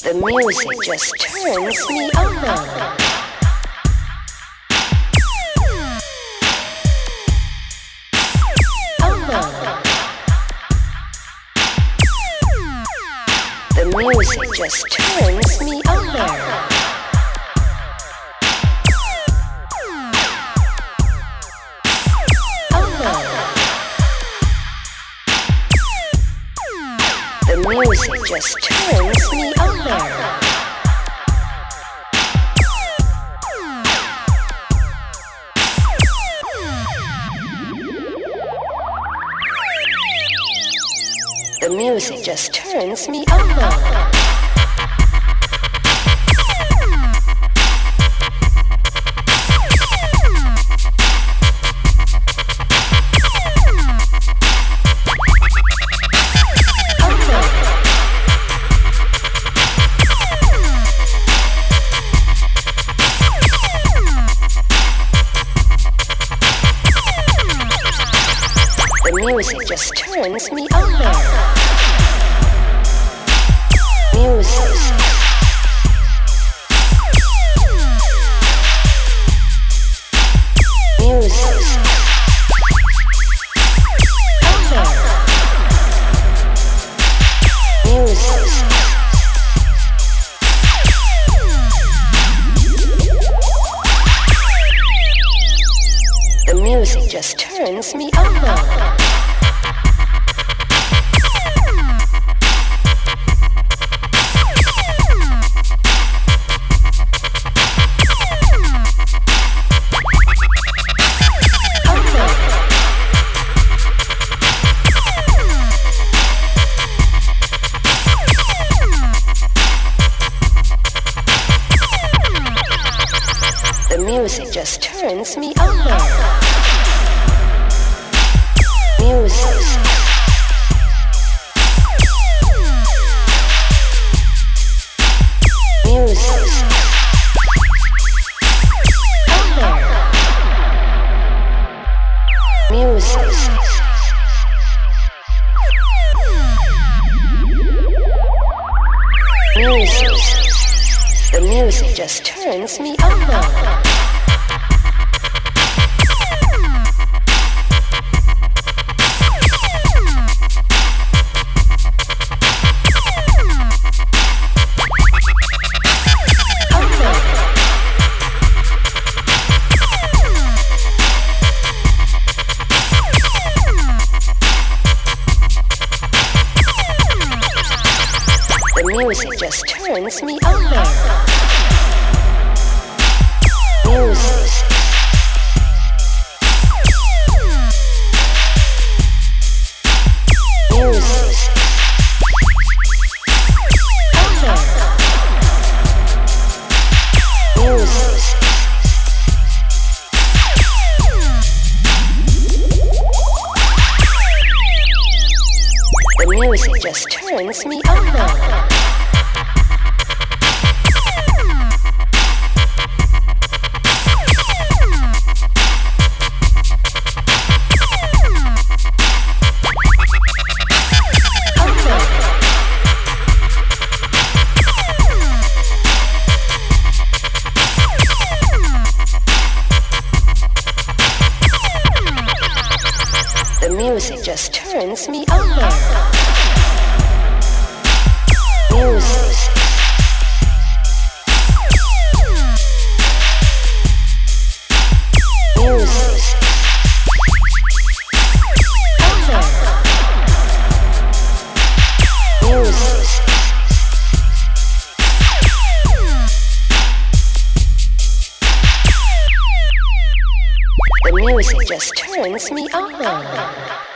The music just turns me on. The music just turns me on. The music just turns me on. The music just turns me on. The music just turns me on. Music. Music. Music. The music just turns me on. The music just turns me on. Music. Music. Music. Music. The music just turns me on. The music just turns me on. Music. Music. Music. The music just turns me on. The music just turns me on. Music. Music. Music. The music just turns me on.